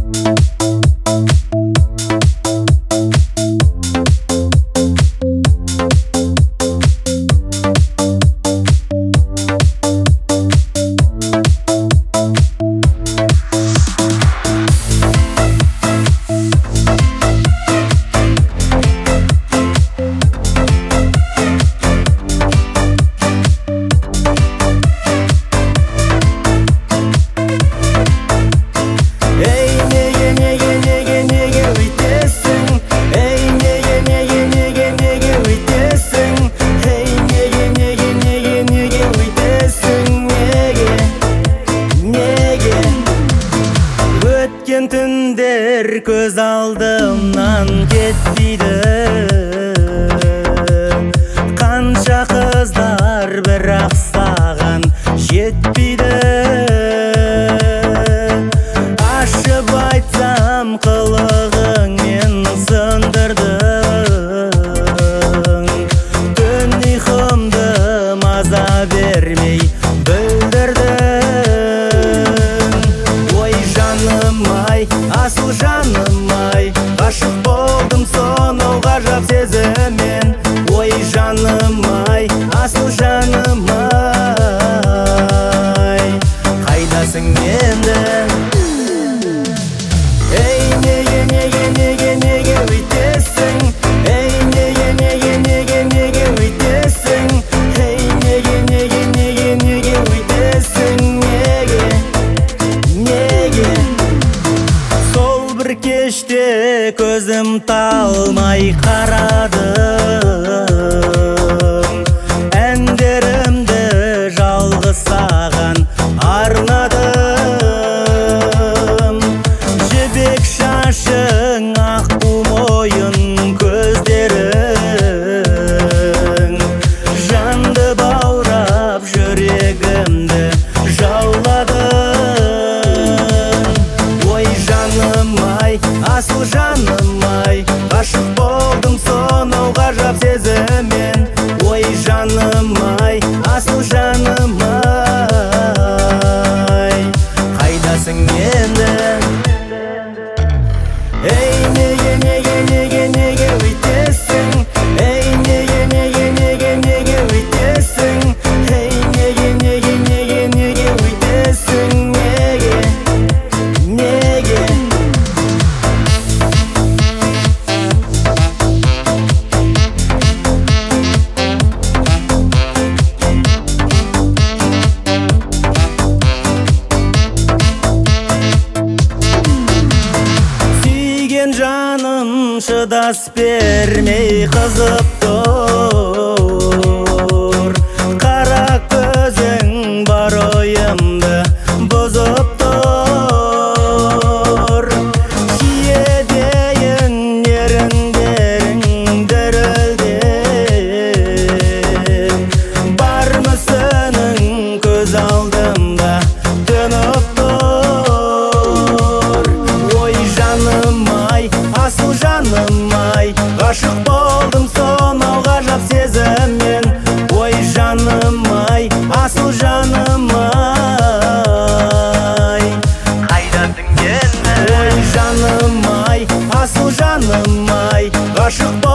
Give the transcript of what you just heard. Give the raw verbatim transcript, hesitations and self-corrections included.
Түндер көз алдымнан кетпейді. Қанша қыздар бірақ саған жетпейді. Ашып айтсам қылығыңмен сындырдың. Түн ұйқымды маза бермей асыл жаным-ай, ғашық болдым сонау ғажап сезіммен. Ой жаным-ай, асыл жаным-ай, қайдасың енді? Ей неге, неге, неге, неге өйтесің? Ей неге, неге, неге, неге өйтесің? Ей неге, неге, неге, неге өйтесің? Неге, неге? Кеште көзім талмай қарадым. Әндерімді жалғыз саған арнадым. Жібек шашың, аққу мойын көздерің жанды баурап жүрегімді жаулады. Асыл жаным-ай, ғашық болдым сонау ғажап сезіммен. Ой жаным-ай, асыл жаным-ай, қайдасың енді? Ей неге, неге, неге, неге өйтесің? Ей неге, неге, неге, неге өйтесің? Ей неге, неге, неге, неге өйтесің? Неге, неге? Жаным шыдас бермей қызып тұр. Қара көзің бар ойымды бұзып тұр. Киедейін еріндерің дірілдеп. Бар мүсінің көз алдымда төніп тұр. Ой жаным-ай, асыл жаным-ай, ғашық болдым сонау ғажап сезіммен. Ой жаным-ай, асыл жаным-ай, қайдасың енді? Ой жаным-ай, асыл жаным-ай, ғашық